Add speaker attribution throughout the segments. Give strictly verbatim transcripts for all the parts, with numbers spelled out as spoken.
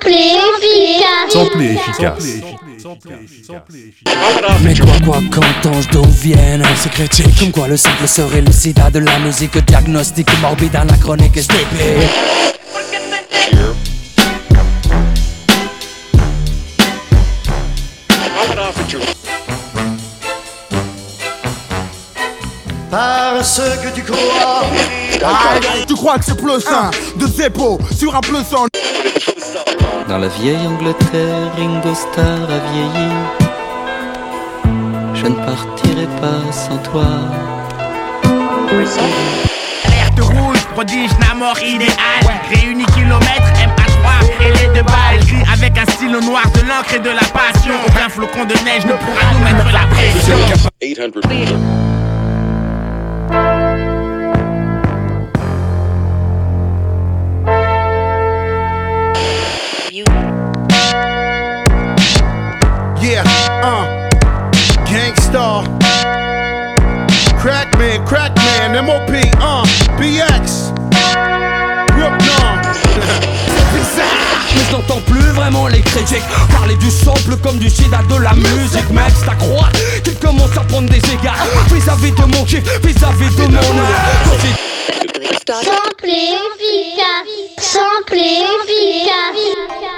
Speaker 1: Simple et efficace.
Speaker 2: Simple et efficace.
Speaker 3: Mais quoi quoi qu'entends-je d'où viennent ces critiques comme quoi le simple serait le sida de la musique diagnostique morbide, anachronique et stupide.
Speaker 4: Parce que tu crois.
Speaker 5: Ah, tu crois que c'est plus un de Zeppo sur un plus un.
Speaker 6: Dans la vieille Angleterre, Ringo Starr a vieilli. Je ne partirai pas sans toi.
Speaker 7: Alerte rouge, prodige, Namor idéal. Réunis kilomètres, M A trois et les deux balles. Écrit avec un stylo noir, de l'encre et de la passion. Aucun flocon de neige ne pourra nous mettre la pression.
Speaker 8: eight hundred
Speaker 5: Yeah, uh, Gangstar, Crackman, Crackman, M O P, uh, B X, Rook Nom.
Speaker 3: Mais je n'entends plus vraiment les critiques parler du sample comme du sida de la musique. Mec, c'est à croire qu'il commence à prendre des égards vis-à-vis de mon kiff, vis-à-vis de mon art.
Speaker 1: Simple et efficace. Simple et efficace.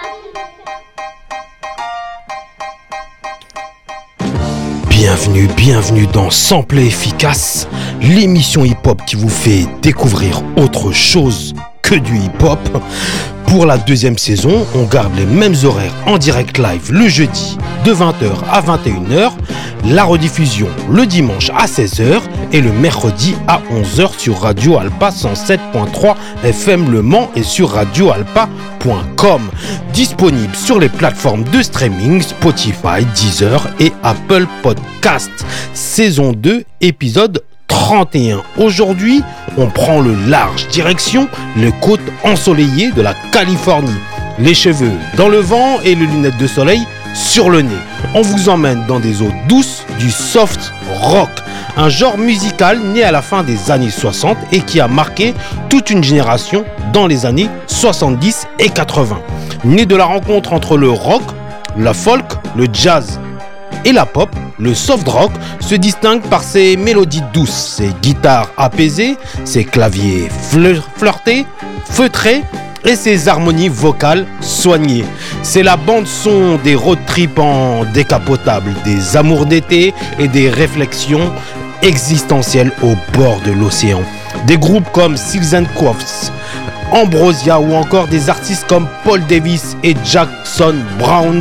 Speaker 9: Bienvenue, bienvenue dans Sample et Efficace, l'émission hip-hop qui vous fait découvrir autre chose que du hip-hop. Pour la deuxième saison, on garde les mêmes horaires en direct live le jeudi de vingt heures à vingt et une heures, la rediffusion le dimanche à seize heures et le mercredi à onze heures sur Radio Alpa cent sept point trois F M Le Mans et sur radio alpa point com. Disponible sur les plateformes de streaming Spotify, Deezer et Apple Podcast. Saison deux, épisode trente et un. Aujourd'hui, on prend le large, direction les côtes ensoleillées de la Californie. Les cheveux dans le vent et les lunettes de soleil sur le nez. On vous emmène dans des eaux douces du soft rock, un genre musical né à la fin des années soixante et qui a marqué toute une génération dans les années soixante-dix et quatre-vingts. Né de la rencontre entre le rock, la folk, le jazz et la pop, le soft rock se distingue par ses mélodies douces, ses guitares apaisées, ses claviers fleur- flirtés, feutrés et ses harmonies vocales soignées. C'est la bande son des road trips en décapotable, des amours d'été et des réflexions existentielles au bord de l'océan. Des groupes comme Seals and Crofts, Ambrosia ou encore des artistes comme Paul Davis et Jackson Browns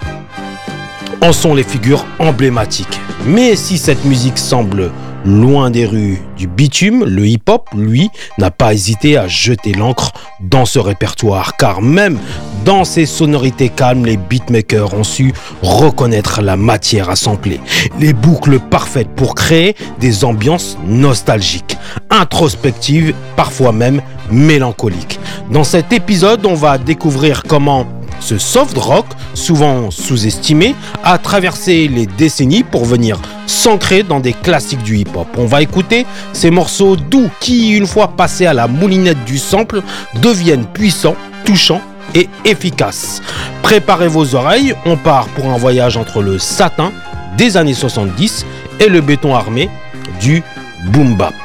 Speaker 9: en sont les figures emblématiques. Mais si cette musique semble loin des rues du bitume, le hip-hop, lui, n'a pas hésité à jeter l'encre dans ce répertoire, car même dans ses sonorités calmes, les beatmakers ont su reconnaître la matière à sampler, les boucles parfaites pour créer des ambiances nostalgiques, introspectives, parfois même mélancoliques. Dans cet épisode, on va découvrir comment ce soft rock, souvent sous-estimé, a traversé les décennies pour venir s'ancrer dans des classiques du hip-hop. On va écouter ces morceaux doux qui, une fois passés à la moulinette du sample, deviennent puissants, touchants et efficaces. Préparez vos oreilles, on part pour un voyage entre le satin des années soixante-dix et le béton armé du boom bap.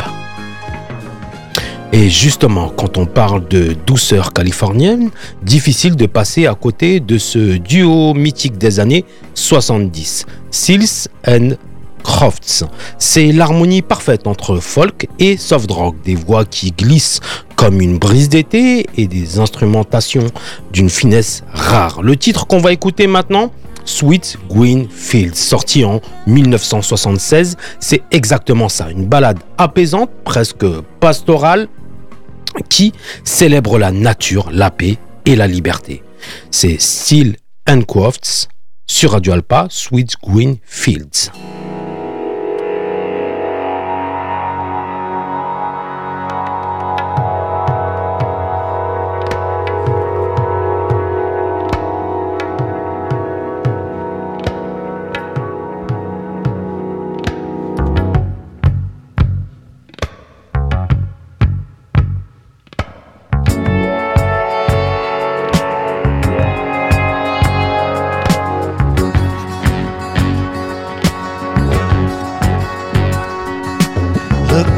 Speaker 9: Et justement, quand on parle de douceur californienne, difficile de passer à côté de ce duo mythique des années soixante-dix, Seals and Crofts. C'est l'harmonie parfaite entre folk et soft rock, des voix qui glissent comme une brise d'été et des instrumentations d'une finesse rare. Le titre qu'on va écouter maintenant, Sweet Green Fields, sorti en dix-neuf cent soixante-seize, c'est exactement ça, une ballade apaisante, presque pastorale, qui célèbre la nature, la paix et la liberté. C'est Seals and Crofts sur Radio Alpa, Sweet Green Fields.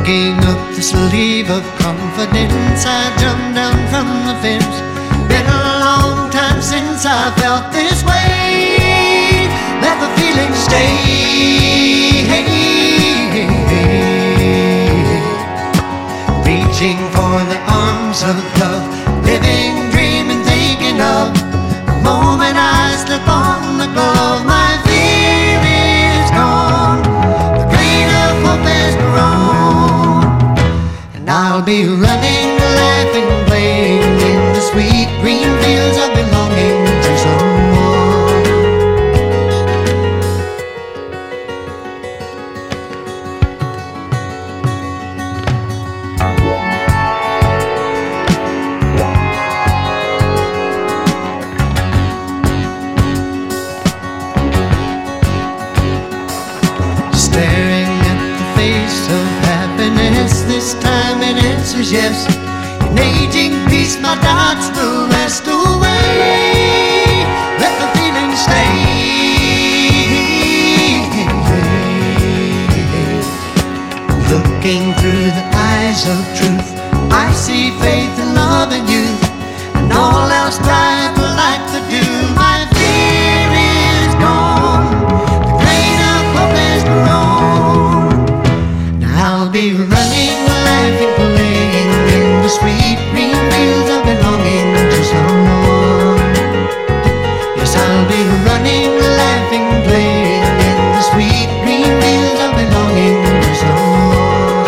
Speaker 4: Tugging up the sleeve of confidence, I jumped down from the fence. Been a long time since I felt this way. Let the feeling stay. Reaching for the arms of love, living, dreaming, thinking of the moment I slip on the glove. My fear is gone, the grain of hope has grown, and I'll be running, laughing, playing in the sweet green fields of belonging to someone. Staring at the face of happiness, this time it answers yes. In aging peace, my doubts will rest away. Let the feeling stay. Looking through the eyes of truth, I see faith and love in you, and all else died like the dew. My fear is gone, the grain of hope has grown. Now I'll be running, laughing, playing in the sweet green fields of belonging to someone. Yes, I'll be running, laughing, playing in the sweet green fields of belonging to someone.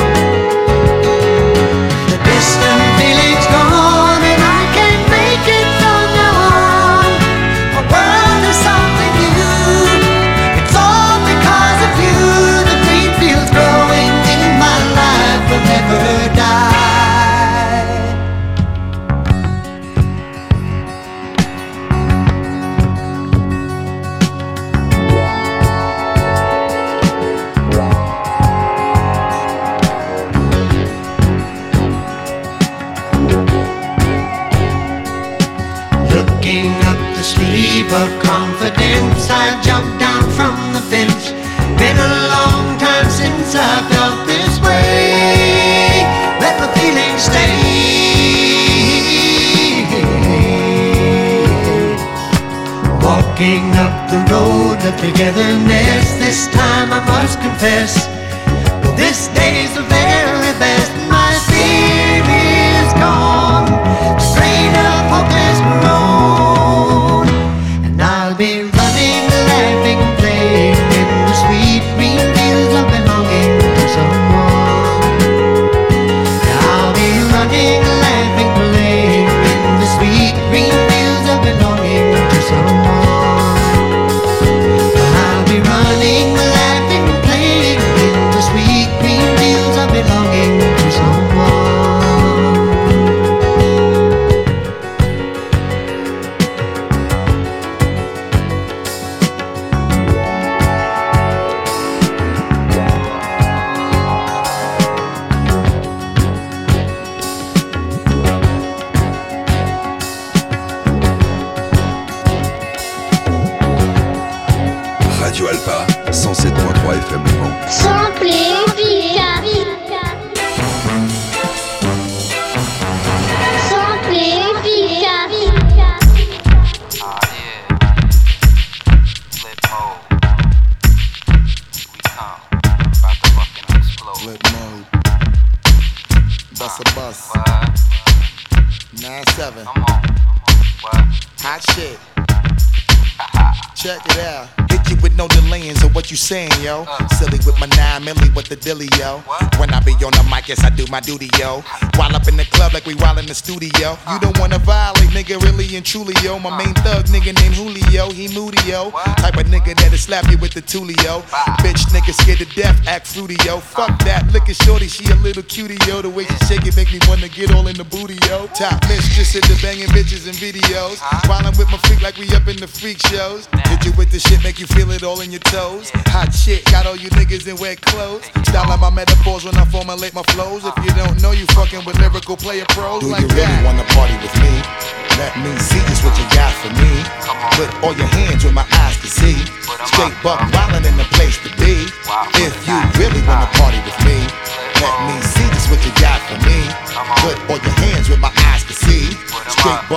Speaker 4: The distant feeling's gone, and I can make it from now on. My world is something new. It's all because of you. The green fields growing in my life will never die. Looking up the sleeve of confidence, I jumped down from the fence. Been a long time since I felt this way. Let the feeling stay. Walking up the road of togetherness, this time I must confess, this day's the very best. My fear is gone, the grain of hope has grown, and I'll be running, laughing, playing in the sweet green fields of belonging to someone. I'll be running, laughing, playing in the sweet green fields of belonging to someone. I'll be running, laughing, playing in the sweet green fields of belonging to someone.
Speaker 2: Radio Alpa, cent sept point trois F M Le Mans.
Speaker 1: Simple et efficace. Simple et efficace.
Speaker 8: Ah yeah, flip mode. We come, about to fucking explode.
Speaker 5: Flip mode. Bust a bus.
Speaker 8: What?
Speaker 5: nine seven.
Speaker 8: Come on. What?
Speaker 5: Hot shit. Check it out. Hit you with no delaying, so what you saying, yo?
Speaker 8: Uh.
Speaker 5: Silly with my nine milli with the dilly, yo.
Speaker 8: What?
Speaker 5: When I be on the mic, yes, I do my duty, yo. While up in the club like we while in the studio. You don't wanna violate, nigga, really and truly, yo. My main thug, nigga named Julio, he moody, yo.
Speaker 8: What?
Speaker 5: Type of nigga that'll slap you with the tulio. Bitch, nigga scared to death, act fruity, yo. Fuck that, look at shorty, she a little cutie, yo. The way she shake it make me wanna get all in the booty, yo. Top mistress in the banging bitches and videos. While I'm with my freak like we up in the freak shows. Hit you with the shit, make you feel it all in your toes. Hot shit, got all you niggas in wet clothes. Style like my metaphors when I formulate my flows. If you don't know, you fucking with lyrical player pros. Do like you really that. Wanna party with me? Let me see just what you got for me. Put all your hands where my eyes can see. Straight buck wildin' in the place to be. If you really wanna party with me, let me see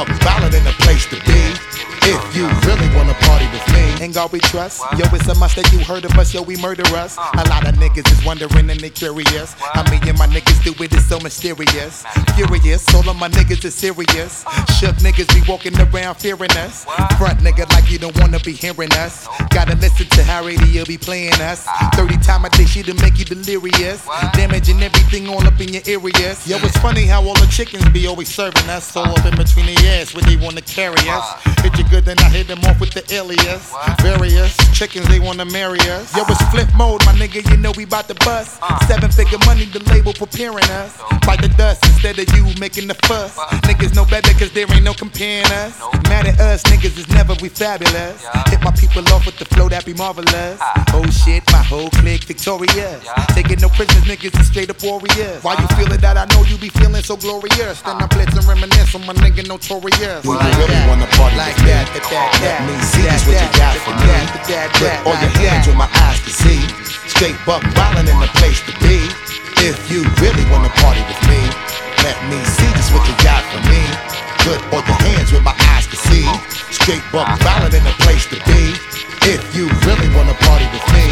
Speaker 5: buck valid in the place to be. If you really wanna party with me, ain't God we trust. Yo, it's a must that you heard of us, yo, we murder us. A lot of niggas is wondering and they curious. I mean, and my niggas do it, it's so mysterious. Furious, all of my niggas is serious. Shook niggas be walking around fearing us. Front nigga like you don't wanna be hearing us. Gotta listen to how radio be playing us. thirty times a day, she to make you delirious. Damaging everything all up in your areas. Yo, it's funny how all the chickens be always serving us. All up in between the ass when they wanna carry us. Hit you good, then I hit them off with the alias. Various chickens, they wanna marry us. Yo, it's flip mode, my nigga, you know we bout to bust. Seven figure money, the label preparing us. Bite the dust instead of you making the fuss. Niggas know better cause there ain't no comparing us. Mad at us, niggas is never we fabulous. Hit my people off with the flow that be marvelous. Oh shit, my whole clique victorious. Taking no prisoners, niggas is straight up warriors. Why you feeling that? I know you be feeling so glorious. Then I blitz and reminisce on my nigga notorious.
Speaker 10: Do you really wanna party like that? That, that, that. Let me see just what you got for me. Put all your hands with my eyes to see. Straight buck wildin' in the place to be. If you really wanna party with me, let me see just what you got for me. Put all your hands with my eyes to see. Straight buck wildin' in the place to be. If you really wanna party with me.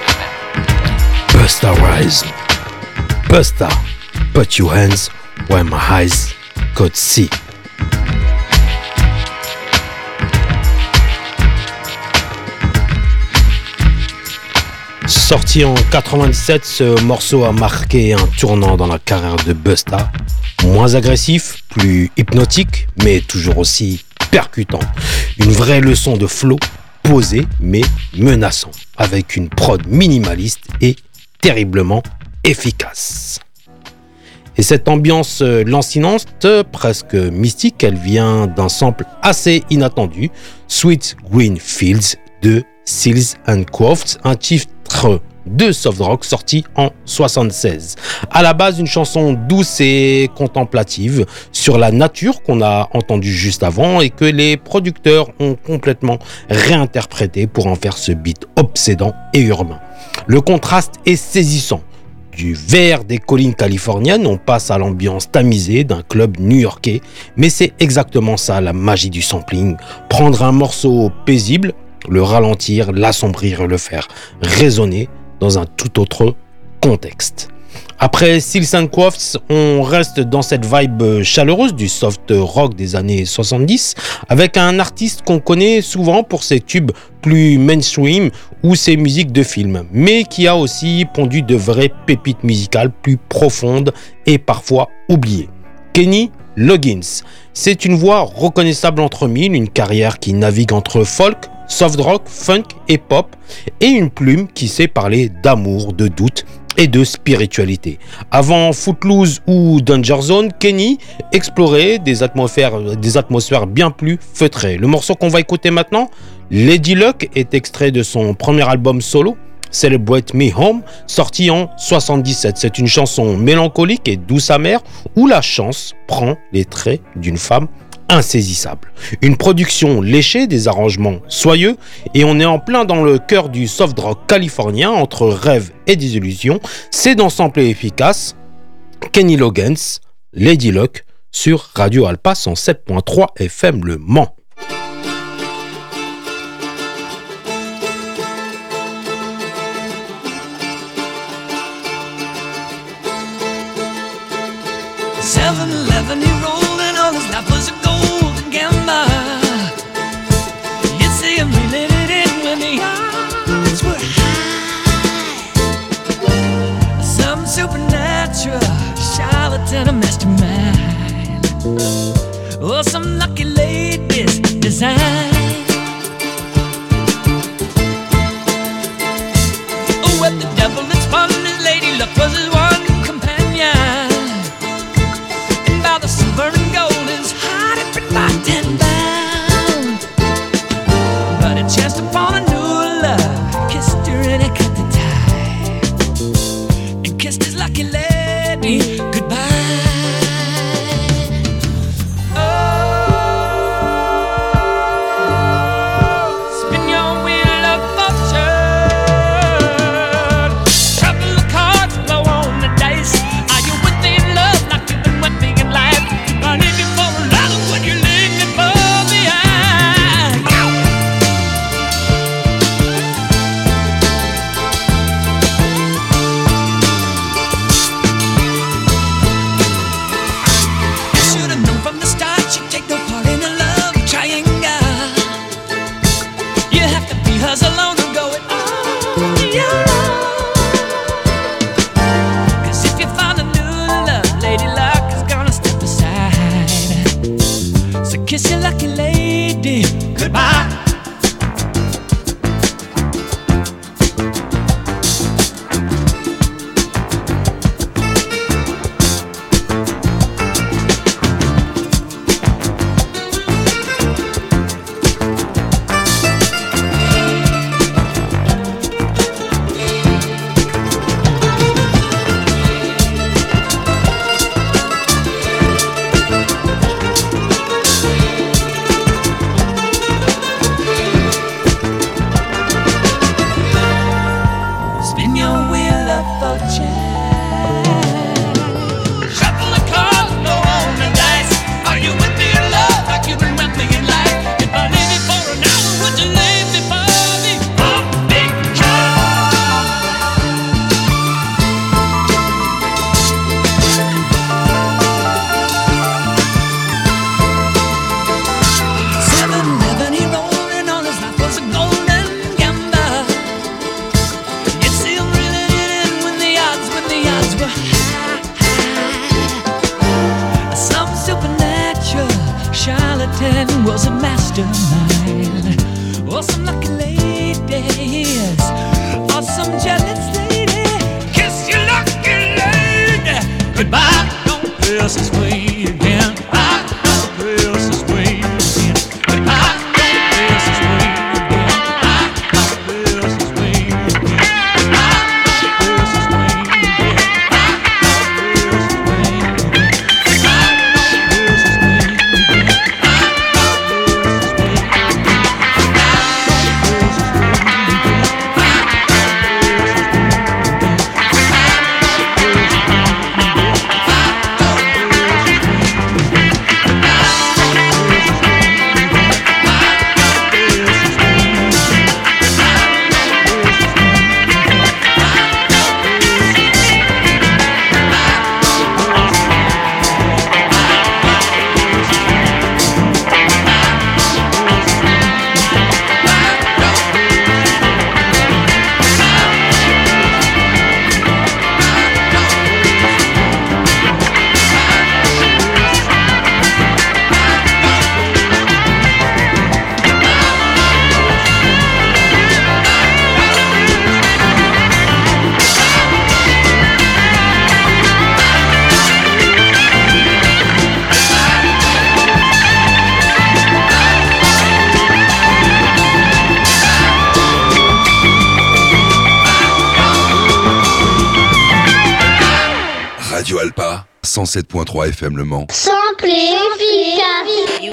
Speaker 9: Busta Rhymes. Busta, put your hands where my eyes could see. Sorti en quatre-vingt-dix-sept, ce morceau a marqué un tournant dans la carrière de Busta. Moins agressif, plus hypnotique, mais toujours aussi percutant. Une vraie leçon de flow, posé mais menaçant, avec une prod minimaliste et terriblement efficace. Et cette ambiance lancinante, presque mystique, elle vient d'un sample assez inattendu, Sweet Green Fields de Seals and Crofts, un titre de soft rock sorti en soixante-seize. À la base, une chanson douce et contemplative sur la nature qu'on a entendue juste avant et que les producteurs ont complètement réinterprété pour en faire ce beat obsédant et urbain. Le contraste est saisissant. Du vert des collines californiennes, on passe à l'ambiance tamisée d'un club new-yorkais, mais c'est exactement ça la magie du sampling. Prendre un morceau paisible, le ralentir, l'assombrir et le faire résonner dans un tout autre contexte. Après Seals and Crofts, on reste dans cette vibe chaleureuse du soft rock des années soixante-dix avec un artiste qu'on connaît souvent pour ses tubes plus mainstream ou ses musiques de film, mais qui a aussi pondu de vraies pépites musicales plus profondes et parfois oubliées. Kenny Loggins, c'est une voix reconnaissable entre mille, une carrière qui navigue entre folk, soft rock, funk et pop, et une plume qui sait parler d'amour, de doute et de spiritualité. Avant Footloose ou Danger Zone, Kenny explorait des atmosphères, des atmosphères bien plus feutrées. Le morceau qu'on va écouter maintenant, Lady Luck, est extrait de son premier album solo, Celebrate Me Home, sorti en soixante-dix-sept. C'est une chanson mélancolique et douce amère où la chance prend les traits d'une femme insaisissable. Une production léchée, des arrangements soyeux, et on est en plein dans le cœur du soft rock californien entre rêve et désillusion. C'est dans sample efficace. Kenny Loggins, Lady Luck sur Radio Alpa cent sept point trois F M Le Mans.
Speaker 11: seven eleven, he rolling on his lap was a golden gamba. You'd see him reeling it in when the odds were high. Some supernatural charlatan, a mastermind, or some lucky lady's design. Oh, what the devil had spun his lady luck was his one companion. The silver and gold is hot every night and bound. But he chanced upon a new love, kissed her and he cut the tie, and kissed his lucky lady goodbye. Oh, 'cause alone I'm going on your own. 'Cause if you find a new love, Lady Luck is gonna step aside. So kiss your lucky lady goodbye. Was a mastermind, or some lucky ladies, or some jealous lady. Kiss your lucky lady goodbye. Don't pass this way again. I don't pass this way again. I don't pass this way again. I don't pass this way again. I don't pass this way again. I don't pass this way again.
Speaker 2: Radio Alpa, cent sept point trois F M Le Mans.
Speaker 1: Sample efficace.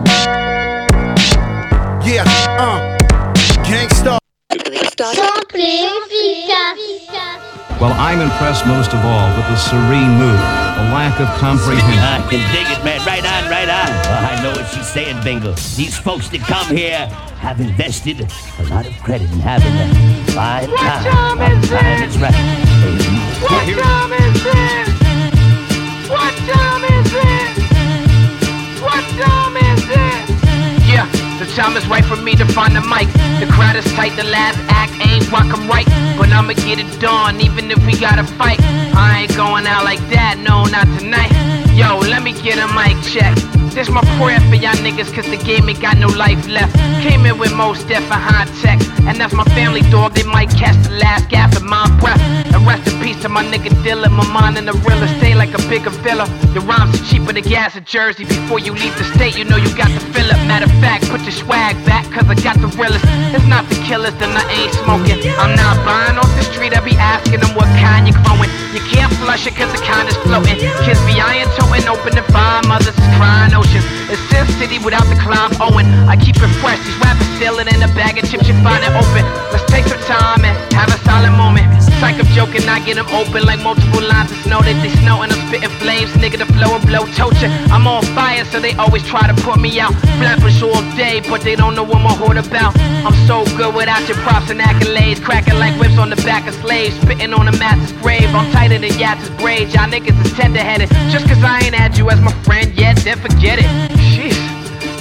Speaker 5: Yeah, uh, gangsta.
Speaker 1: Sample efficace.
Speaker 12: Well, I'm impressed most of all with the serene mood, the lack of comprehension.
Speaker 13: I can dig it, man. Right on, right on. Well, I know what she's saying, Bingo. These folks that come here have invested a lot of credit in having a fine
Speaker 14: What
Speaker 13: time.
Speaker 14: time is
Speaker 13: Time
Speaker 14: it?
Speaker 13: is right.
Speaker 14: What time is it? What time is it? What time is it?
Speaker 15: Yeah, the time is right for me to find the mic. The crowd is tight, the last act ain't rock 'em right. But I'ma get it done, even if we gotta fight. I ain't going out like that, no, not tonight. Yo, let me get a mic check. This my prayer for y'all niggas, cause the game ain't got no life left. Came in with most death and high tech. And that's my family dog, they might catch the last gasp of my breath. And rest in peace to my nigga Dilla, my mind in the real estate like a bigger villa. Your rhymes are cheaper than gas in Jersey. Before you leave the state, you know you got to fill up. Matter of fact, put your swag back, cause I got the realest. It's not the killers, then I ain't smoking. I'm not buying off the street, I be asking them what kind you growing. You can't flush it cause the kind is floating. Kids be iron toting, open the fire, mothers is crying oceans. It's Sin City without the Clive Owen. I keep it fresh, these rappers stealing in a bag of chips, you find it open. Let's take some time and have a silent moment. Psych, I'm joking, I get them open like multiple lines of snow that they snow and I'm spitting flames. Nigga, the flow and blow torture. I'm on fire, so they always try to put me out. Flappers all day, but they don't know what my hood about. I'm so good without your props and accolades. Cracking like whips on the back of slaves. Spitting on a master's grave. I'm tighter than Yatz's braids. Y'all niggas is tender-headed. Just cause I ain't had you as my friend yet, then forget it. Jeez.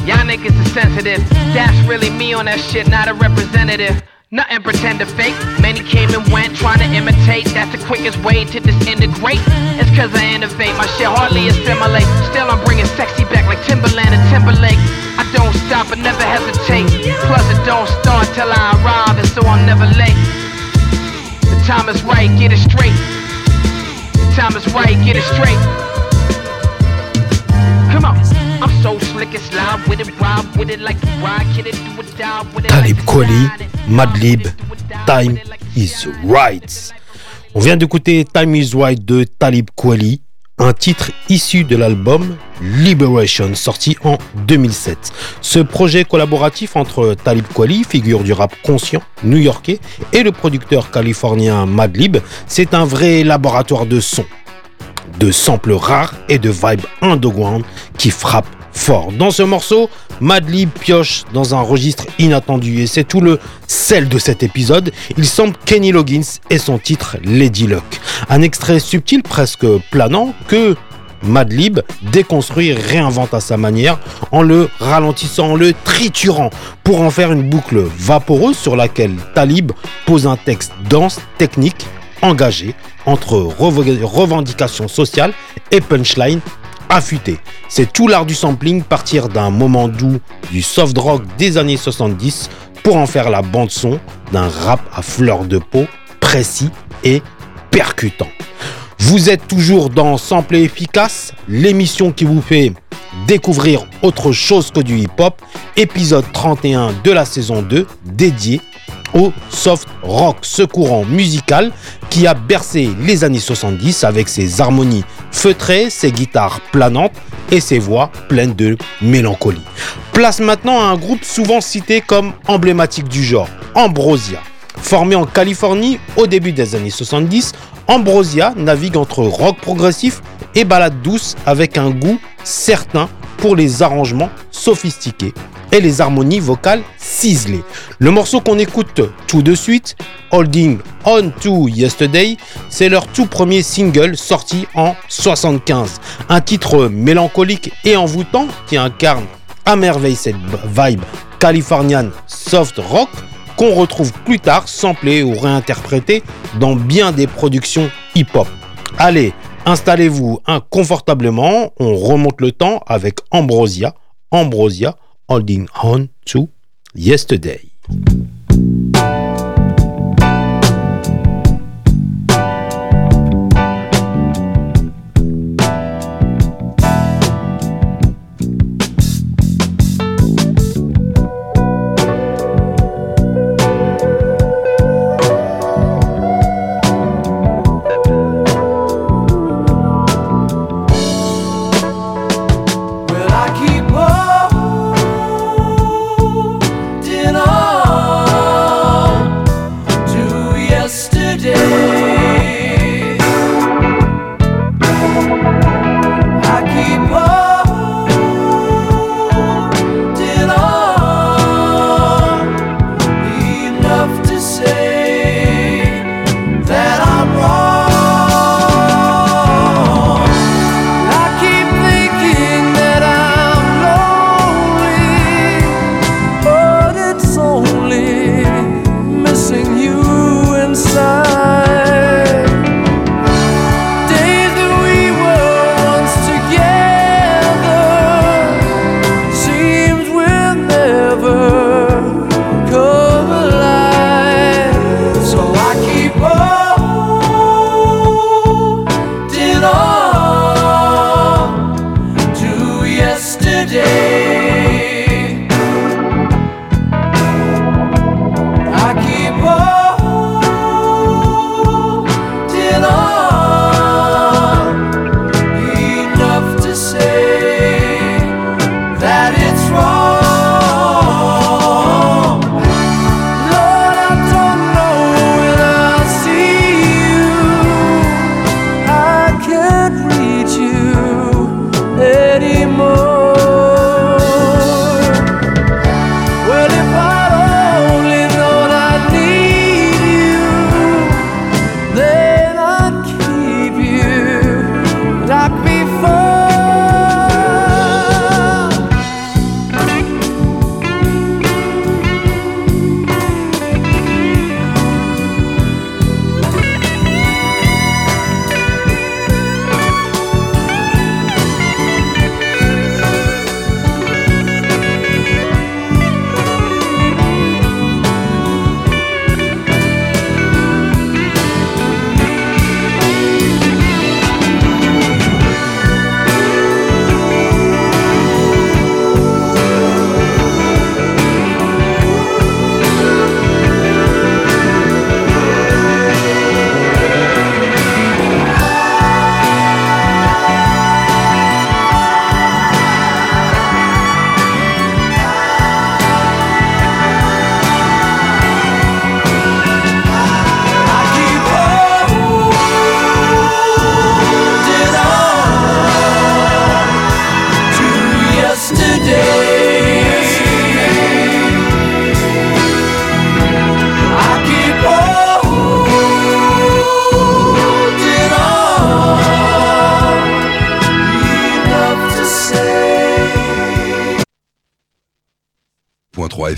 Speaker 15: Y'all niggas is sensitive. That's really me on that shit, not a representative. Nothing pretend to fake. Many came and went trying to imitate. That's the quickest way to disintegrate. It's cause I innovate. My shit hardly assimilate. Still I'm bringing sexy back like Timberland and Timberlake. I don't stop, I never hesitate. Plus it don't start till I arrive, and so I'm never late. The time is right, get it straight. The time is right, get it straight. Come on. I'm so slick and slide with it, ride with it like a ride, kid it, do it, die with it.
Speaker 9: Talib Kweli, Madlib, Time is Right. On vient d'écouter Time is Right de Talib Kweli, un titre issu de l'album Liberation, sorti en deux mille sept. Ce projet collaboratif entre Talib Kweli, figure du rap conscient new-yorkais, et le producteur californien Madlib, c'est un vrai laboratoire de son, de samples rares et de vibes underground qui frappent fort. Dans ce morceau, Madlib pioche dans un registre inattendu et c'est tout le sel de cet épisode. Il sample Kenny Loggins et son titre Lady Luck. Un extrait subtil, presque planant, que Madlib déconstruit et réinvente à sa manière en le ralentissant, en le triturant pour en faire une boucle vaporeuse sur laquelle Talib pose un texte dense, technique, engagé entre revendications sociales et punchline affûté. C'est tout l'art du sampling, partir d'un moment doux du soft rock des années soixante-dix pour en faire la bande son d'un rap à fleur de peau, précis et percutant. Vous êtes toujours dans Sample et Efficace, l'émission qui vous fait découvrir autre chose que du hip-hop, épisode trente et un de la saison deux, dédié au soft rock, ce courant musical qui a bercé les années soixante-dix avec ses harmonies feutrées, ses guitares planantes et ses voix pleines de mélancolie. Place maintenant à un groupe souvent cité comme emblématique du genre, Ambrosia. Formé en Californie au début des années soixante-dix, Ambrosia navigue entre rock progressif et ballade douce avec un goût certain pour les arrangements sophistiqués et les harmonies vocales ciselées. Le morceau qu'on écoute tout de suite, Holding On To Yesterday, c'est leur tout premier single sorti en soixante-quinze. Un titre mélancolique et envoûtant qui incarne à merveille cette vibe californienne soft rock qu'on retrouve plus tard samplé ou réinterprété dans bien des productions hip-hop. Allez, installez-vous confortablement, on remonte le temps avec Ambrosia, Ambrosia, Holding On To Yesterday.
Speaker 16: Will I keep holding on?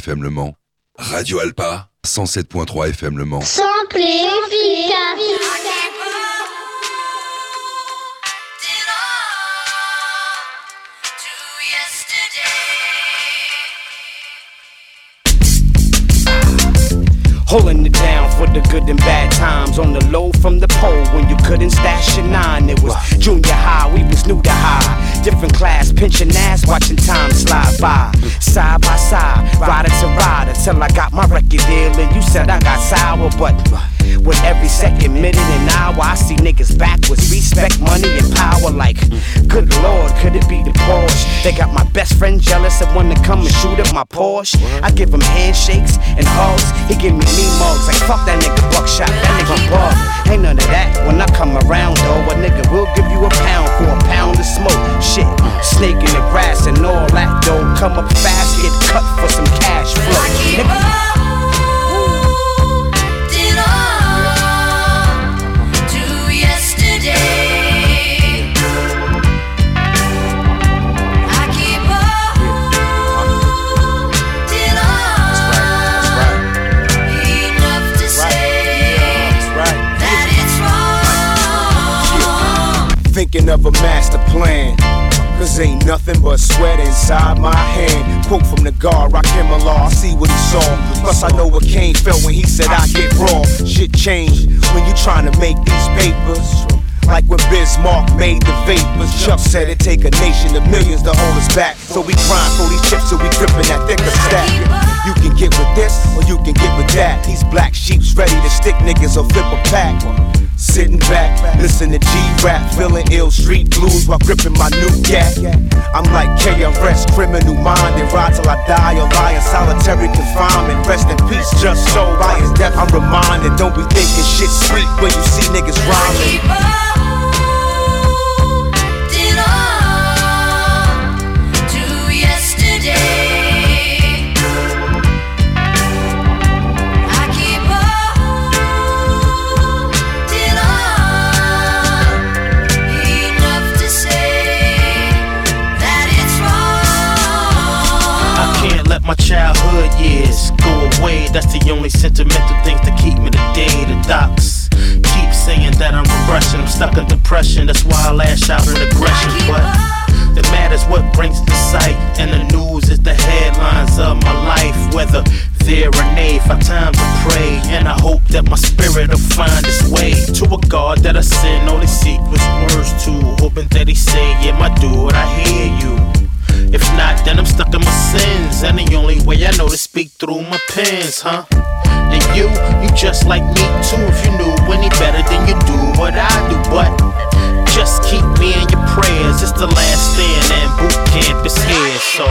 Speaker 2: M Le Mans. Radio Alpa, cent sept virgule trois F M Le Mans.
Speaker 1: Simple et efficace.
Speaker 16: Holding it down for the good and bad times. On the low from the pole when you couldn't stash your nine. It was junior high, we was new to high. Different class, pinching ass, watching time slide by. Side by side, rider to rider, till I got my record deal. And you said I got sour, but with every second, minute, and hour, I see niggas backwards. Respect, money, and power. Like, good lord, could it be the Porsche? They got my best friend jealous and wanna come and shoot at my Porsche. I give him handshakes and hugs. He give me mean mugs. Like, fuck that nigga buckshot, that nigga bug. Ain't none of that when I come around, though. A nigga will give you a pound for a pound of smoke. Shit, snake in the grass and all that, though. Come up fast, get cut for some cash flow. Nigga. Thinking of a master plan, cause ain't nothing but sweat inside my hand. Quote from the guard, Rakim Allah, I see what he saw. Plus I know what Kane felt when he said I get raw. Shit changed when you trying to make these papers. Like when Bismarck made the vapors. Chuck said it take a nation of millions to hold us back. So we grind for these chips till we gripping that thicker stack. You can get with this or you can get with that. These black sheeps ready to stick niggas or flip a pack. Sitting back, listen to G-Rap, feeling ill street blues while gripping my new gat. I'm like K R S, criminal minded, ride till I die or lie in solitary confinement. Rest in peace, just so by his death I'm reminded. Don't be thinking shit sweet when you see niggas rhyming.
Speaker 17: My childhood years go away. That's the only sentimental things that keep me today. The docs keep saying that I'm regressing. I'm stuck in depression. That's why I lash out in aggression. But it matters what brings the sight, and the news is the headlines of my life. Whether there or nay, five times I pray, and I hope that my spirit will find its way to a God that I sin only secrets words to, hoping that He say, yeah, my dude, I hear you. If not, then I'm stuck in my sins, and the only way I know to speak through my pens, huh? And you, you just like me too. If you knew any better, then you do what I do. But just keep me in your prayers. It's the last stand, and boot camp is here, so.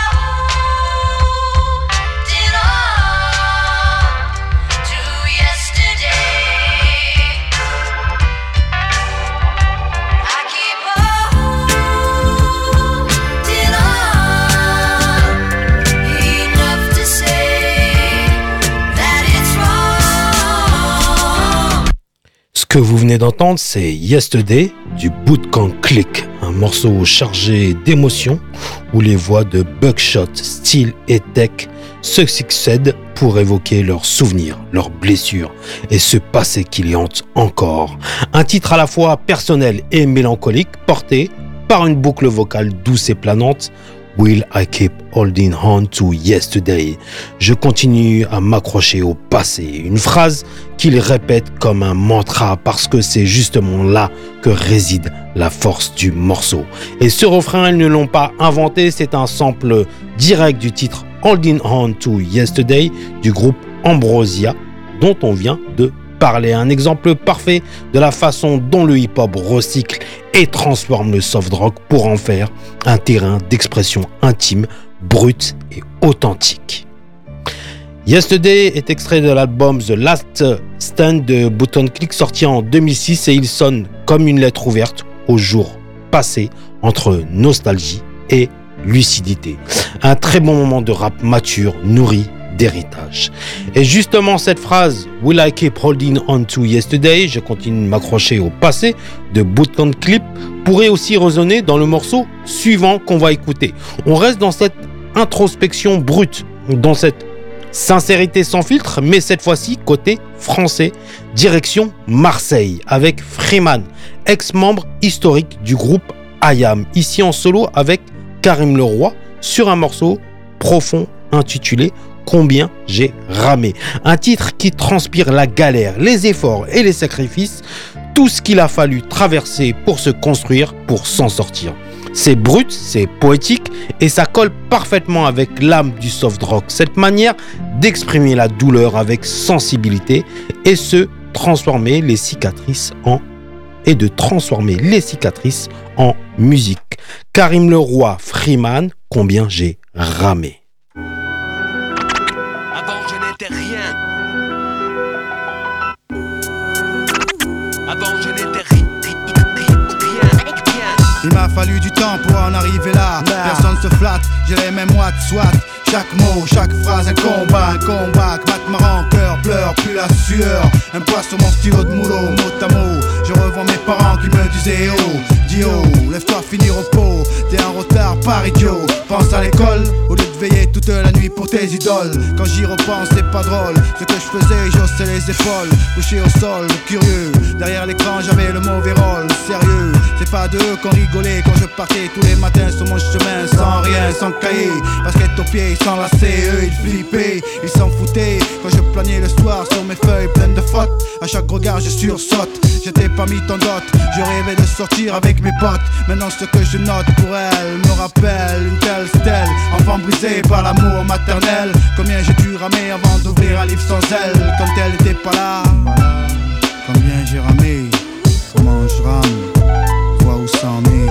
Speaker 9: Ce que vous venez d'entendre, c'est Yesterday du Bootcamp Click, un morceau chargé d'émotions où les voix de Buckshot, Steel et Tech se succèdent pour évoquer leurs souvenirs, leurs blessures et ce passé qui les hante encore. Un titre à la fois personnel et mélancolique porté par une boucle vocale douce et planante. Will I keep holding on to yesterday? Je continue à m'accrocher au passé. Une phrase qu'il répète comme un mantra parce que c'est justement là que réside la force du morceau. Et ce refrain, ils ne l'ont pas inventé, c'est un sample direct du titre Holding on to yesterday du groupe Ambrosia dont on vient de parler. Un exemple parfait de la façon dont le hip-hop recycle et transforme le soft rock pour en faire un terrain d'expression intime, brut et authentique. Yesterday est extrait de l'album The Last Stand de Bootcamp Click sorti en deux mille six et il sonne comme une lettre ouverte au jour passé entre nostalgie et lucidité. Un très bon moment de rap mature, nourri d'héritage. Et justement cette phrase Will I keep holding on to yesterday, je continue de m'accrocher au passé de Bootcamp Click pourrait aussi résonner dans le morceau suivant qu'on va écouter. On reste dans cette introspection brute, dans cette Sincérité sans filtre, mais cette fois-ci côté français. Direction Marseille avec Freeman, ex-membre historique du groupe I A M, ici en solo avec Karim Leroy sur un morceau profond intitulé Combien j'ai ramé. Un titre qui transpire la galère, les efforts et les sacrifices, tout ce qu'il a fallu traverser pour se construire, pour s'en sortir. C'est brut, c'est poétique et ça colle parfaitement avec l'âme du soft rock. Cette manière d'exprimer la douleur avec sensibilité et se transformer les cicatrices en et de transformer les cicatrices en musique. Karim Leroy, Freeman, Combien j'ai ramé.
Speaker 3: Avant je n'étais rien. Avant je n'étais rien.
Speaker 18: Il m'a fallu du temps pour en arriver là. Personne se flatte, j'ai les mêmes watts, soit. Chaque mot, chaque phrase, un combat, un combat. Batte ma rancœur, pleure, plus la sueur. Un poids sur mon stylo de moulot, mot à mot. Je revois mes parents qui me disaient oh, dis oh, lève-toi, finis repos. T'es en retard, par idiot. Pense à l'école, au lieu de veiller toute la nuit pour tes idoles. Quand j'y repense, c'est pas drôle. Ce que je faisais, j'haussais les épaules. Couché au sol, curieux. Derrière l'écran, j'avais le mauvais rôle. Sérieux, c'est pas d'eux qu'on rigolait quand je partais tous les matins sur mon chemin. Sans rien, sans cahier. Basket aux pieds, sans lacets. Eux, ils flippaient, ils s'en foutaient. Quand je planais le soir sur mes feuilles pleines de fautes. À chaque regard, je sursaute. J'étais pas mis en dot. Je rêvais de sortir avec mes potes. Maintenant, ce que je note pour elle me rappelle une telle stèle. Enfant brisé par l'amour maternel. Combien j'ai dû ramer avant d'ouvrir un livre sans elle. Quand elle était pas là. Combien j'ai ramé. Comment je rame. Vois où ça en est.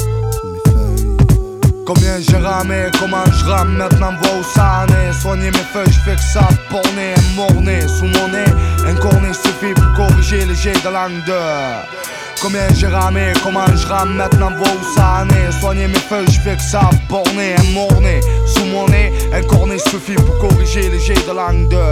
Speaker 19: Combien j'ai ramé, comment je rame, maintenant vois où ça en est. Soigner mes feuilles, je fais que ça, borné, un morné, sous mon nez. Un cornet suffit pour corriger les jets de langue de. Combien j'ai ramé, comment je rame, maintenant vois où ça en est. Soigner mes feuilles, je fais que ça, borné, un morné, sous mon nez. Un cornet suffit pour corriger les jets de langue de.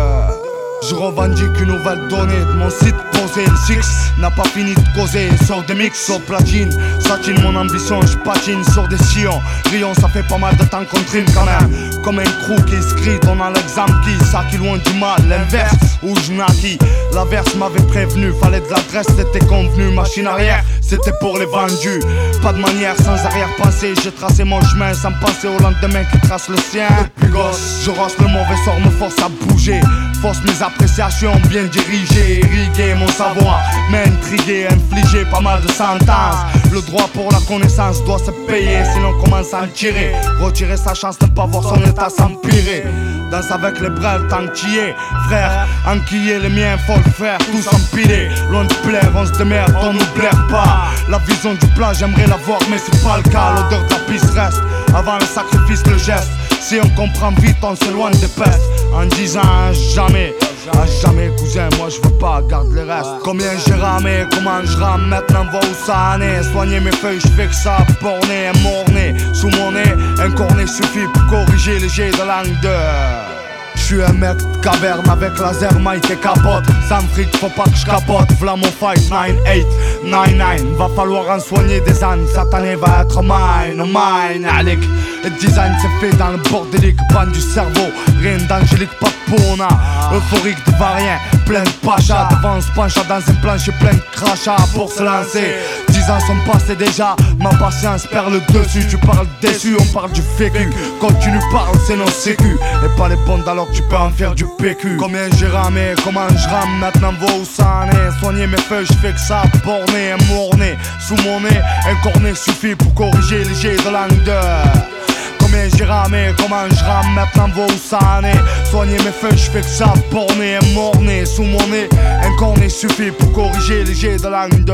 Speaker 19: Je revendique une nouvelle donnée de mon site posé. Le six n'a pas fini de causer. Sort des mix sur platine, satine mon ambition, je patine sur des sillons. Rion, ça fait pas mal de temps qu'on trime quand même. Comme un crew qui se crie, on a l'exemple qui ça qui loin du mal. L'inverse, où je naquis. L'averse m'avait prévenu, fallait de l'adresse, c'était convenu. Machine arrière, c'était pour les vendus. Pas de manière, sans arrière-pensée. J'ai tracé mon chemin sans penser au lendemain qui trace le sien. Depuis gosse, je rosse le mauvais sort, me force à bouger. Force mes appréciations bien dirigées, irriguer mon savoir, m'intriguer, infliger pas mal de sentences. Le droit pour la connaissance doit se payer, sinon on commence à en tirer. Retirer sa chance, ne pas voir son état s'empirer. Danse avec les bras tant qu'il est, frère. Enquiller les miens, faut le faire, tous empilés. Loin de plaire, on se démerde, on nous blaire pas. La vision du plan, j'aimerais la voir, mais c'est pas le cas. L'odeur de la piste reste, avant le sacrifice, le geste. Si on comprend vite, on s'éloigne des pestes. En disant à jamais, à jamais cousin, moi je veux pas, garde les restes. Combien j'ai ramé, comment je rame, maintenant vois où ça en est. Soigner mes feuilles, je fais que ça, borné, un morné. Sous mon nez, un cornet suffit pour corriger les jets de langue de. J'suis un mec de caverne avec laser, mic et capote. Sans fric, faut pas que j'capote. V'là mon fight, nine eight nine nine. Va falloir en soigner des ânes. Cette année va être mine, mine, Alec. Le design c'est fait dans le bordélique, panne du cerveau. Rien d'angélique, pas de pona. Euphorique devant rien, plein de pacha. Devant se pencha dans un plancher plein de crachats pour se lancer. Dix ans sont passés déjà, ma patience perd le dessus. Tu parles déçu, on parle du fécu. Continue, parle, c'est nos sécu. Et pas les bondes alors que tu peux en faire du P Q. Combien j'ai ramé, comment je rame, maintenant vois où ça en est. Soigner mes feuilles, je fais que ça, borné, un morné. Sous mon nez, un cornet suffit pour corriger les jets de langue de. Combien j'ai ramé, comment je rame, maintenant vois où ça en est. Soigner mes feuilles, je fais que ça, borné, un morné. Sous mon nez, un cornet suffit pour corriger les jets de langue de.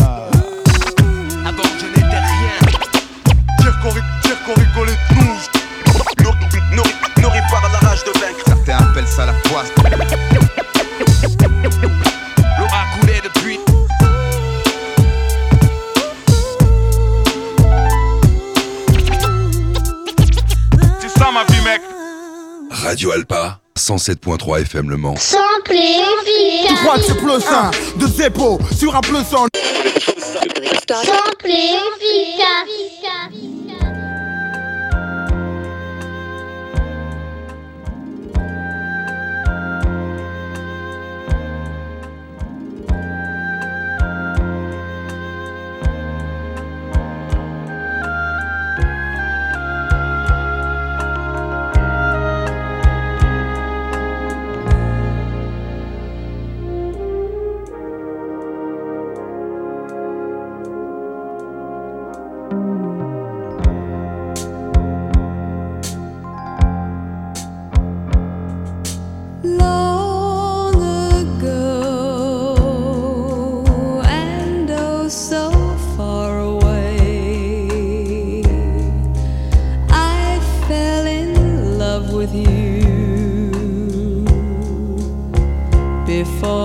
Speaker 3: Avant je n'étais rien.
Speaker 19: Dire qu'on rigolait de nous. Nourri par la rage de vaincre.
Speaker 2: Certains appellent ça la poisse.
Speaker 3: L'eau a coulé depuis.
Speaker 19: C'est ça ma vie mec.
Speaker 2: Radio Alpa, cent sept point trois F M Le Mans.
Speaker 1: Sample efficace.
Speaker 18: Tu crois que c'est plus sain de Zeppo sur un plus son.
Speaker 1: Sample efficace.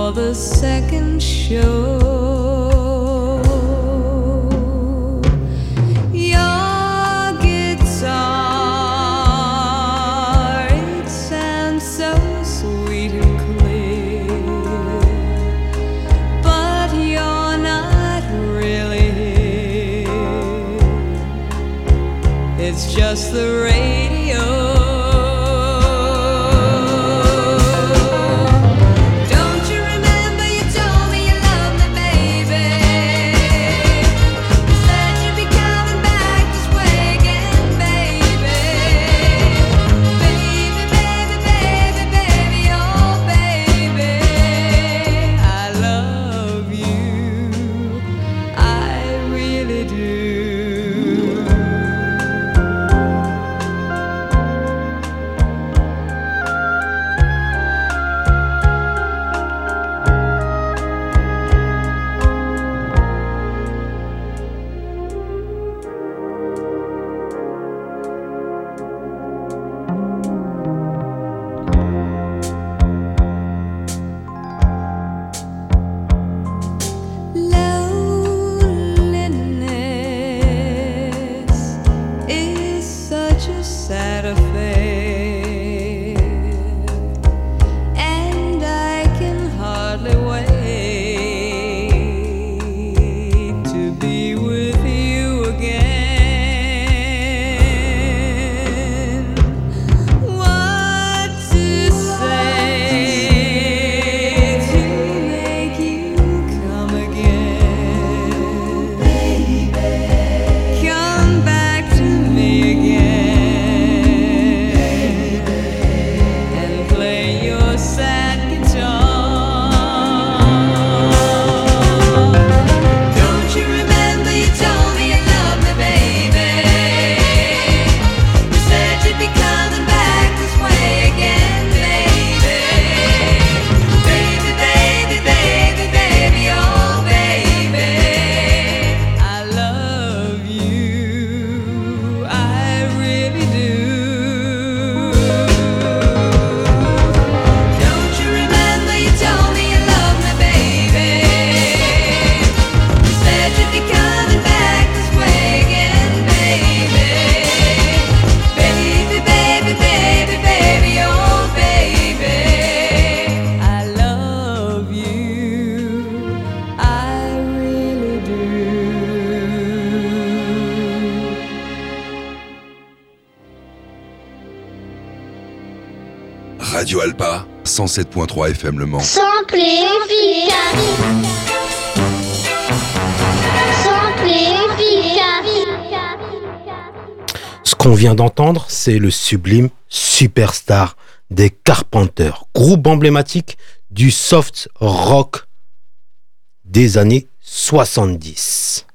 Speaker 11: for the second show. Your guitar, it sounds so sweet and clear, but you're not really here. It's just the radio.
Speaker 2: Radio Alpa, cent sept point trois F M Le Mans.
Speaker 1: Sample efficace. Sample efficace.
Speaker 9: Ce qu'on vient d'entendre, c'est le sublime Superstar des Carpenters, groupe emblématique du soft rock des années soixante-dix.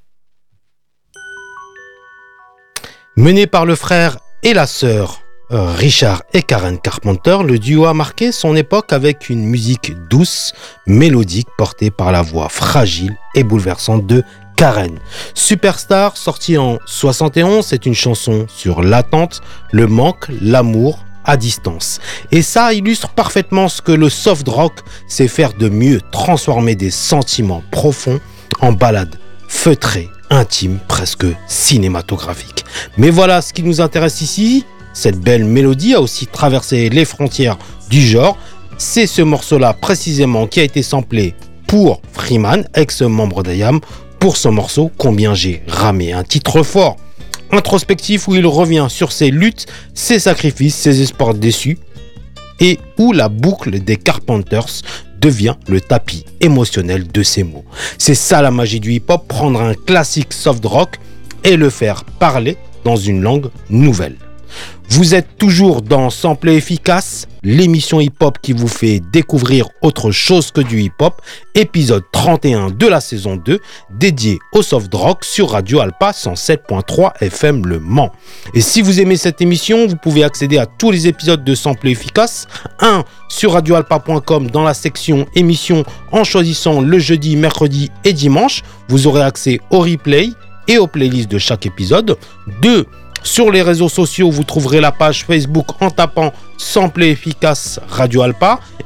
Speaker 9: Mené par le frère et la sœur Richard et Karen Carpenter, le duo a marqué son époque avec une musique douce, mélodique, portée par la voix fragile et bouleversante de Karen. Superstar, sorti en soixante et onze, c'est une chanson sur l'attente, le manque, l'amour à distance. Et ça illustre parfaitement ce que le soft rock sait faire de mieux, transformer des sentiments profonds en ballades feutrées, intimes, presque cinématographiques. Mais voilà ce qui nous intéresse ici. Cette belle mélodie a aussi traversé les frontières du genre. C'est ce morceau-là précisément qui a été samplé pour Freeman, ex-membre d'I A M, pour son morceau Combien j'ai ramé. Un titre fort, introspectif, où il revient sur ses luttes, ses sacrifices, ses espoirs déçus, et où la boucle des Carpenters devient le tapis émotionnel de ses mots. C'est ça la magie du hip-hop, prendre un classique soft rock et le faire parler dans une langue nouvelle. Vous êtes toujours dans Sample Efficace, l'émission hip-hop qui vous fait découvrir autre chose que du hip-hop, épisode trente et un de la saison deux, dédié au soft rock sur Radio Alpa cent sept point trois F M Le Mans. Et si vous aimez cette émission, vous pouvez accéder à tous les épisodes de Sample Efficace, un sur radio alpa point com dans la section émissions en choisissant le jeudi, mercredi et dimanche. Vous aurez accès au replay et aux playlists de chaque épisode. deux Sur les réseaux sociaux, vous trouverez la page Facebook en tapant Sample Efficace Radio Alpa.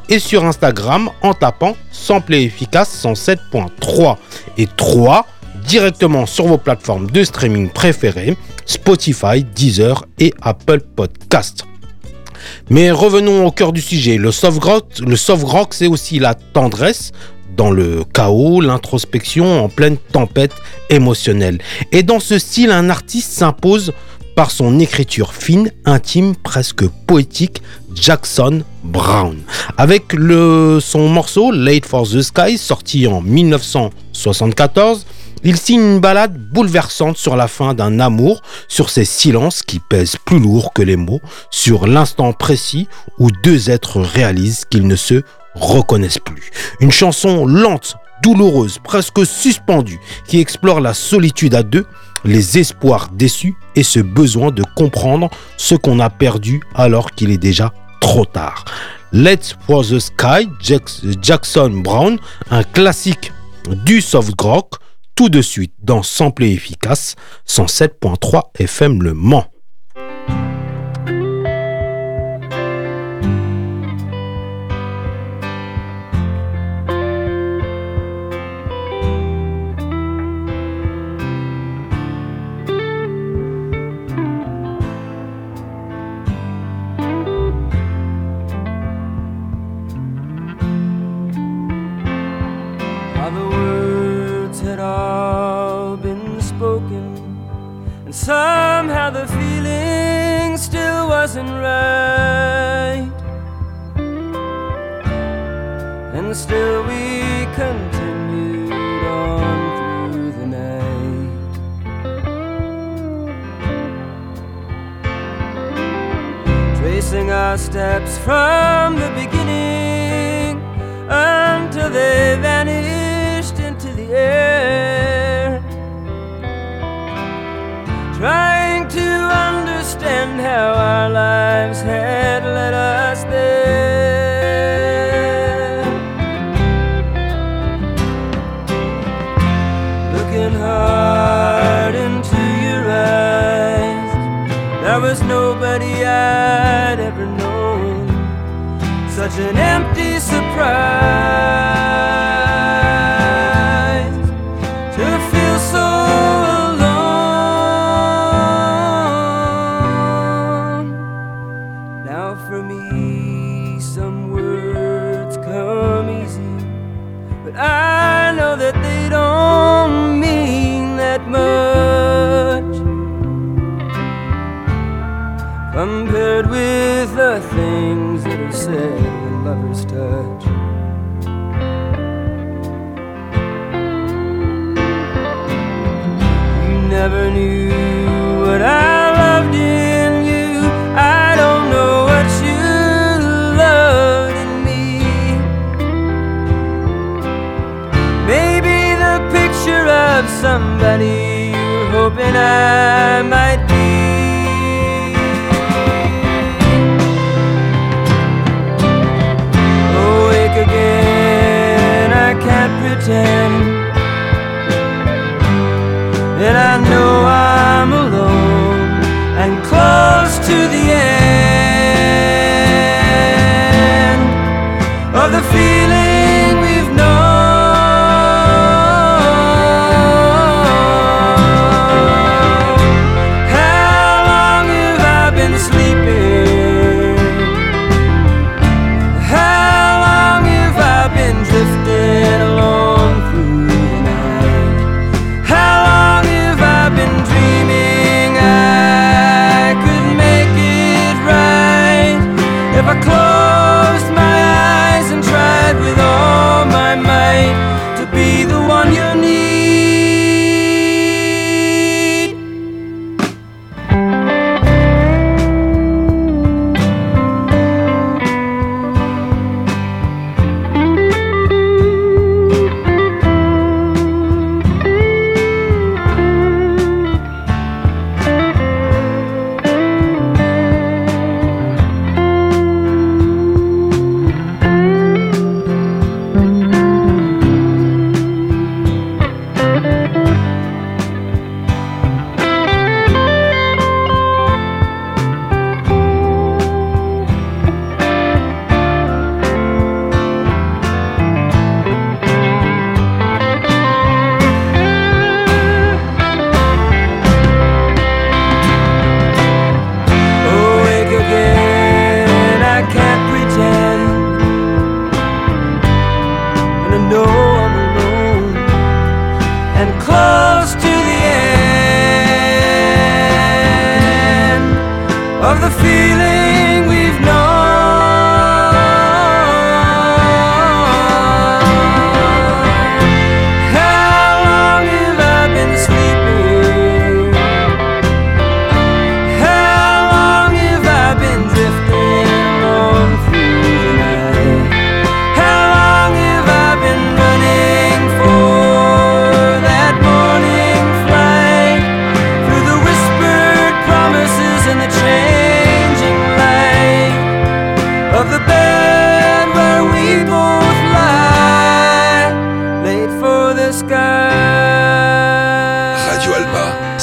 Speaker 9: et sur Instagram en tapant Sample et Efficace cent sept point trois et trois directement sur vos plateformes de streaming préférées, Spotify, Deezer et Apple Podcast. Mais revenons au cœur du sujet. Le soft rock, le soft rock, c'est aussi la tendresse dans le chaos, l'introspection en pleine tempête émotionnelle. Et dans ce style, un artiste s'impose par son écriture fine, intime, presque poétique, Jackson Browne. Avec le, son morceau Late for the Sky, sorti en dix-neuf cent soixante-quatorze, il signe une ballade bouleversante sur la fin d'un amour, sur ces silences qui pèsent plus lourd que les mots, sur l'instant précis où deux êtres réalisent qu'ils ne se reconnaissent plus. Une chanson lente, douloureuse, presque suspendue, qui explore la solitude à deux, les espoirs déçus et ce besoin de comprendre ce qu'on a perdu alors qu'il est déjà trop tard. Let's for the Sky, Jackson Browne, un classique du soft rock, tout de suite dans Sample et Efficace, cent sept point trois F M Le Mans.
Speaker 20: Somehow the feeling still wasn't right, and still we continued on through the night. Tracing our steps from the beginning until they vanished into the air, trying to understand how our lives had led us there. Looking hard into your eyes, there was nobody I'd ever known, such an empty surprise to feel so compared with the things that are said when lovers touch. You never knew what I loved in you. I don't know what you loved in me. Maybe the picture of somebody you were hoping I might be. Again, I can't pretend, and I know I'm alone and close to the end of the feeling we've known. How long have I been sleeping? Drifting along through the night. How long have I been dreaming I could make it right if I closed my eyes and tried with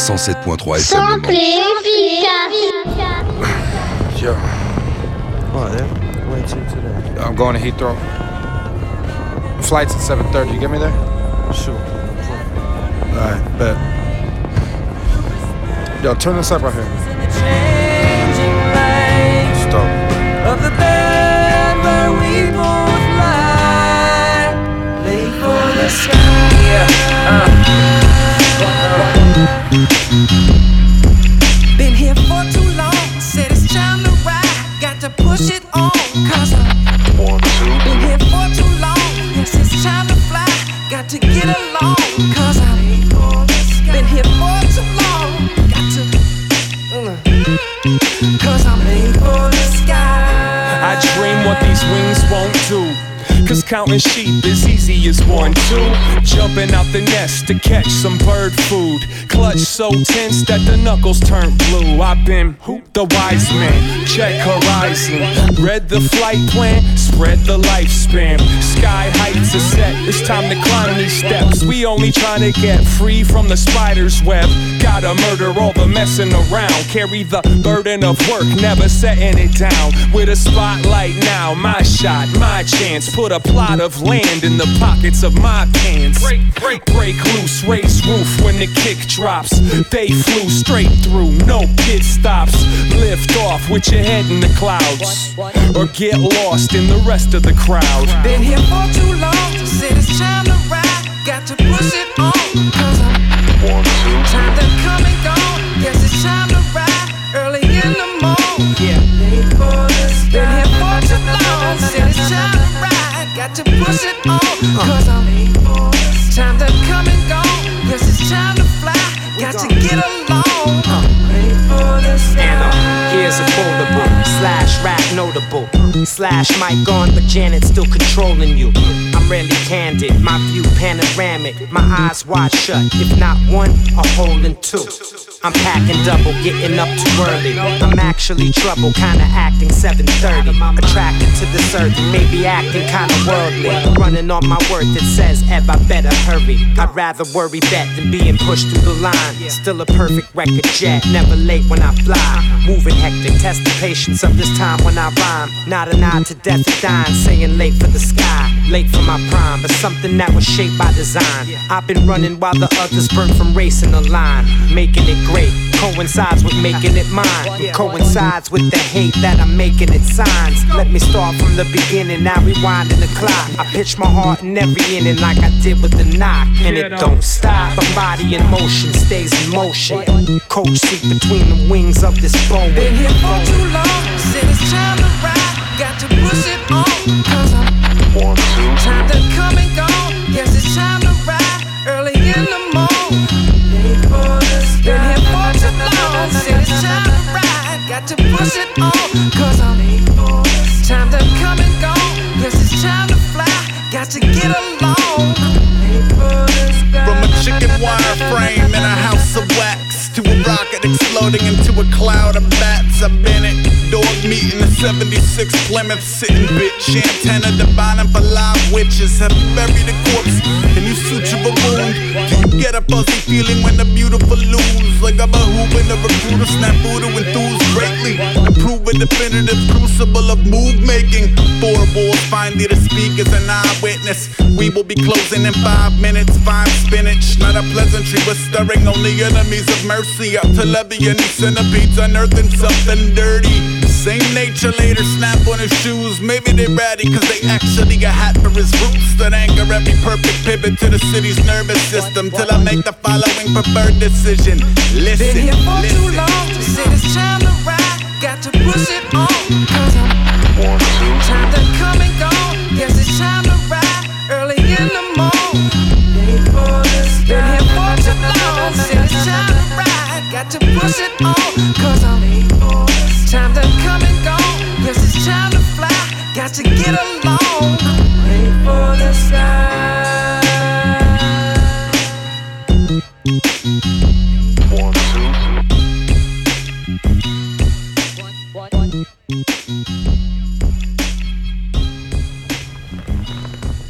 Speaker 2: cent sept point trois F M.
Speaker 1: Simple et efficace.
Speaker 21: Yo. Oh, there. Where to today? I'm going to Heathrow. Flight's at seven thirty. You get me there? Sure. Alright, bet. Yo, turn this up right here. Stop.
Speaker 20: Of the bed where we both lie, late for the sky. Yeah, uh. Been here for too long, said it's time to ride. Got to push it on, cause I've been here for too long. Yes, it's time to fly. Got to get along, cause I've been here for too long. Got to, uh, cause I'm made for the sky.
Speaker 3: I dream what these wings won't do. Cause counting sheep is easy as one, two. Jumping out the nest to catch some bird food. Clutch so tense that the knuckles turn blue. I've been the wise man, check horizon. Read the flight plan, spread the lifespan. Sky heights are set, it's time to climb these steps. We only trying to get free from the spider's web. Gotta murder all the messing around. Carry the burden of work, never setting it down. With a spotlight now, my shot, my chance. Put a plot of land in the pockets of my pants. Break, break, break loose, race roof when the kick drops. They flew straight through, no pit stops. Lift off with your head in the clouds, or get lost in the rest of the crowd.
Speaker 20: Been here for too long, said it's time to ride. Got to push it on, cause I'm time to come and go. Yes, it's time to ride early in the morning. Yeah, late for this. Been here for too long, said it's time to ride. Got to push it on, cause I'm time to come and go. Yes, it's time to fly. Got to get along. Wait for the sky.
Speaker 15: And uh, here's a foldable slash rap notable slash mic on, but Janet's still controlling you. I'm rarely candid, my view panoramic. My eyes wide shut, if not one, a hole in two. I'm packing double, getting up too early. I'm actually trouble, kinda acting seven thirty. Attracted to the certain, maybe acting kinda worldly. Running on my word that says, Ev, I better hurry. I'd rather worry bet than being pushed through the line. Still a perfect record jet, never late when I fly. Moving hectic, test the patience of this time when I rhyme. Not a nod to death or dying, saying late for the sky. Late for my prime, but something that was shaped by design. I've been running while the others burn from racing the line. Making it great coincides with making it mine. It coincides with the hate that I'm making it signs. Let me start from the beginning, now rewinding the clock. I pitch my heart in every inning like I did with the knock. And it don't stop, my body in motion stays in motion. Coach seat between the wings of this Boeing.
Speaker 20: Been here for too long, said it's time to ride. Got to push it on, cause I'm time to come and go. Yes, it's time to ride early in the morning. Been here for too long, said it's time to ride. Got to push it on, cause I'm time to come and go. Yes, it's time to fly. Got to get along.
Speaker 7: From a chicken wire frame in a house of wax to a rocket exploding into a cloud of bats. I've been it. Dog meat in a seventy-six Plymouth sitting bitch. Antenna divining for live witches. Have you buried a corpse? Can you suture a wound? Do you get a fuzzy feeling when the beautiful lose? Like I'm a hoop in a recruiter, snap voodoo enthused greatly. Improve a definitive crucible of move making. Four balls finally to speak as an eyewitness. We will be closing in five minutes. Fine spinach, not a pleasantry. We're stirring only enemies of mercy. Up to levy any centipedes unearthing something dirty. Same nature later snap on his shoes. Maybe they ratty cause they actually got hat for his roots. That anger every perfect pivot to the city's nervous system. Till I make the following preferred decision. Listen,
Speaker 20: been here for
Speaker 7: listen.
Speaker 20: too long, said it's time to ride. Got to push it on, cause I'm time to come and go. Yes, it's time to ride early in the morning. Been here for too long, said it's time to ride. Got to push it on, cause I'm time to come and go. Yes, it's time to fly. Got to get along. Wait for the sky.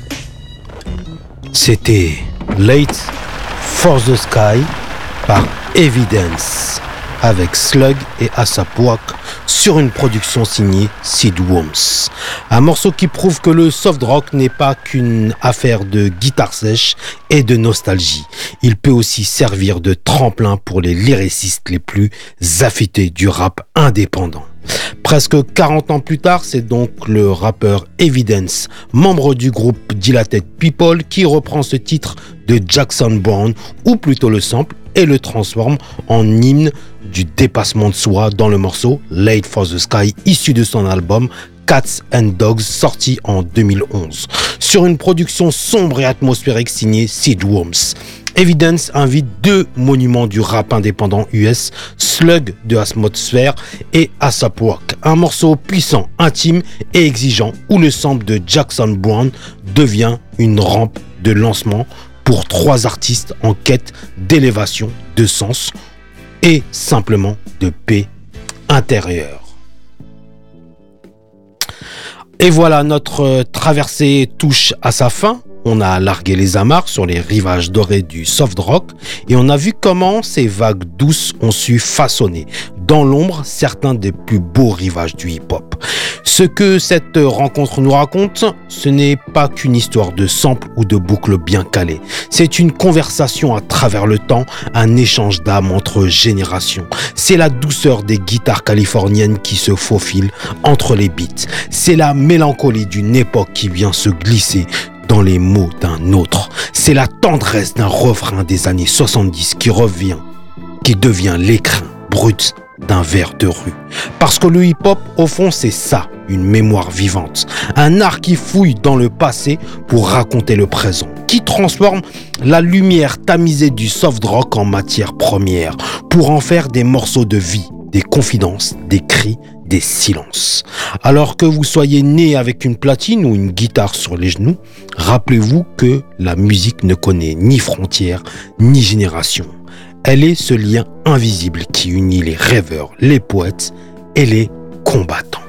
Speaker 9: C'était Late for the Sky par Evidence avec Slug et A$ap Rock sur une production signée Seedworms. Un morceau qui prouve que le soft rock n'est pas qu'une affaire de guitare sèche et de nostalgie. Il peut aussi servir de tremplin pour les lyricistes les plus affûtés du rap indépendant. Presque quarante ans plus tard, c'est donc le rappeur Evidence, membre du groupe Dilated People, qui reprend ce titre de Jackson Browne, ou plutôt le sample, et le transforme en hymne du dépassement de soi dans le morceau Late for the Sky, issu de son album Cats and Dogs, sorti en deux mille onze. Sur une production sombre et atmosphérique signée Seedworms. Evidence invite deux monuments du rap indépendant U S, Slug de Atmosphere et A$ap Rock. Un morceau puissant, intime et exigeant où le sample de Jackson Browne devient une rampe de lancement pour trois artistes en quête d'élévation, de sens et simplement de paix intérieure. Et voilà, notre traversée touche à sa fin. On a largué les amarres sur les rivages dorés du soft rock et on a vu comment ces vagues douces ont su façonner dans l'ombre certains des plus beaux rivages du hip-hop. Ce que cette rencontre nous raconte, ce n'est pas qu'une histoire de samples ou de boucles bien calées. C'est une conversation à travers le temps, un échange d'âmes entre générations. C'est la douceur des guitares californiennes qui se faufilent entre les beats. C'est la mélancolie d'une époque qui vient se glisser dans les mots d'un autre. C'est la tendresse d'un refrain des années soixante-dix qui revient, qui devient l'écrin brut d'un vers de rue. Parce que le hip-hop, au fond, c'est ça, une mémoire vivante. Un art qui fouille dans le passé pour raconter le présent, qui transforme la lumière tamisée du soft rock en matière première, pour en faire des morceaux de vie, des confidences, des cris, des silences. Alors que vous soyez né avec une platine ou une guitare sur les genoux, rappelez-vous que la musique ne connaît ni frontières, ni génération. Elle est ce lien invisible qui unit les rêveurs, les poètes et les combattants.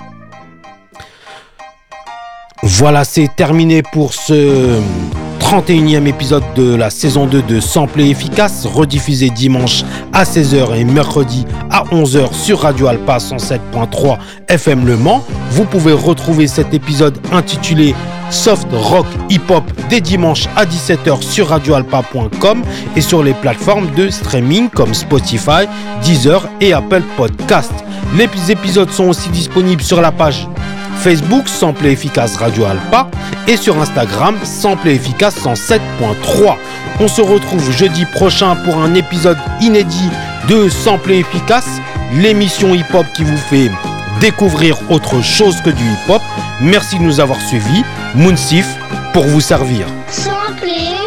Speaker 9: Voilà, c'est terminé pour ce trente et unième épisode de la saison deux de Sample et Efficace, rediffusé dimanche à seize heures et mercredi à onze heures sur Radio Alpa cent sept point trois F M Le Mans. Vous pouvez retrouver cet épisode intitulé Soft Rock Hip Hop dès dimanche à dix-sept heures sur radio alpa point com et sur les plateformes de streaming comme Spotify, Deezer et Apple Podcast. Les épisodes sont aussi disponibles sur la page Facebook Sample et Efficace Radio Alpa et sur Instagram Sample et Efficace cent sept point trois. On se retrouve jeudi prochain pour un épisode inédit de Sample et Efficace, l'émission hip-hop qui vous fait découvrir autre chose que du hip-hop. Merci de nous avoir suivis. Mounsif pour vous servir.
Speaker 1: Sample et